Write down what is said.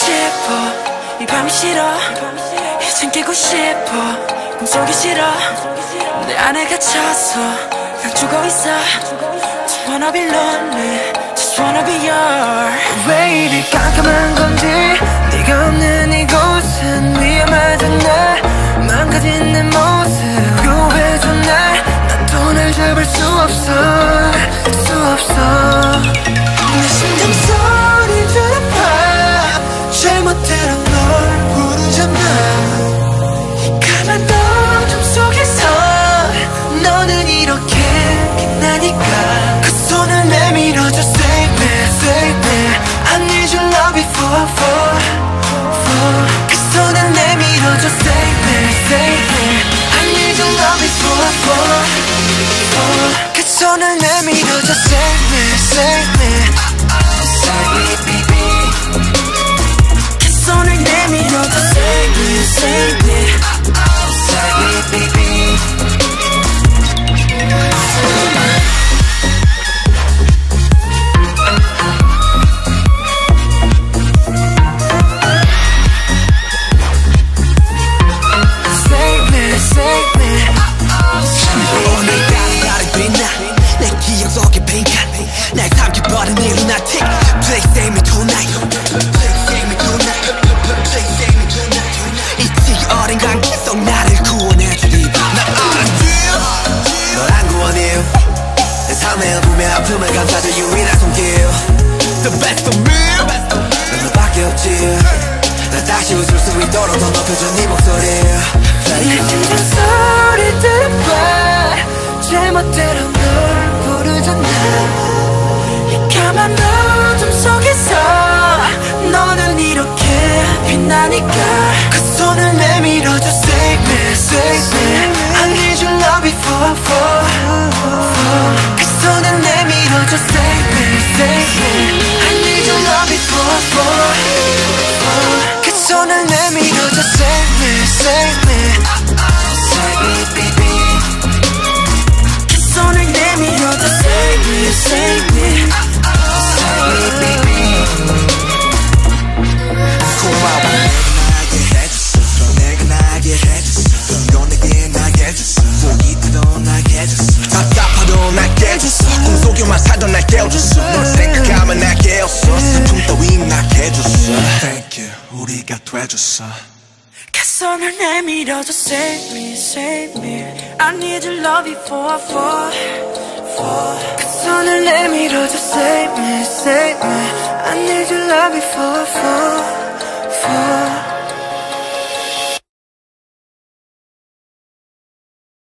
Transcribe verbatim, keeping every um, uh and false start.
싶어 이 밤이 싫어 이젠 깨고 싶어 꿈속이 싫어 내 안에 갇혀서 난 죽어있어 Just wanna be lonely Just wanna be yours 왜 이리 깜깜한 건지 네가 없는 이곳은 위험하잖아 망가진 내 모습 구해줘 날 난 또 날 잡을 수 없어 수 없어 내 심장 소리 들어봐 잘못대로 널 부르잖아 까만 어둠 속에서 너는 이렇게 빛나니까 그 손을 내밀어줘 Save me, save me I need your love before, for, for 그 손을 내밀어줘 Save me, save me I need your love before, for, for 그 손을 내밀어줘 Save me, save me Save me, baby 그 손을 내밀어줘 Save me, save me Save me, baby 날 삼켜버린 이 lunatic Please save me tonight Please save me tonight Please save me tonight 잊지 어린 관계 속 나를 구원해주리 난 알았지 널 안 구원해 내 삶의 어둠의 아픔을 감싸줄 유일한 손길 The best of me 넌 너밖에 없지 날 다시 웃을 수 있도록 더 높여줘 네 목소리 내 심장 소리 들어봐 제멋대로 널 부르잖아 까만 어둠 속에서 너는 이렇게 빛나니까 그 손을 내밀어줘 Save me, save me I need your love before, for, for 그 손을 내밀어줘 Save me, save me I need your love before, for, for 그 손을 내밀어줘 Save me, save me Save me, baby 그 손을 내밀어줘 Save me, save me 고마워 내가 나게 해줬어 내가 나게 해줬어 넌 내게 나게 해줬어 속이 트도 나게 해줬어 답답하도 나게 해줬어 꿈속에만 살던 날 깨워줬어 널 생각하면 날 깨웠어 슬픔 따위 나게 해줬어 Thank you 우리가 돼줬어 그 손을 내밀어줘 Save me, save me I need your love before, for, for 그 손을 내밀어줘 Save me, save me I need your love before, for